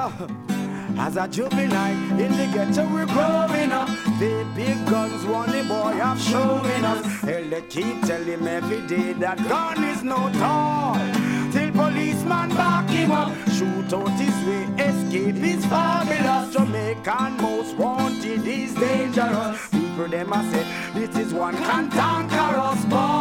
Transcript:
As a juvenile in the ghetto we're growing up. The big guns one the boy have showing us. Hell, they keep telling him every day that gun is no toy. Till policeman back him up, shoot out his way, escape is fabulous. Jamaican most wanted is dangerous. People them a say this is one cantankerous boy.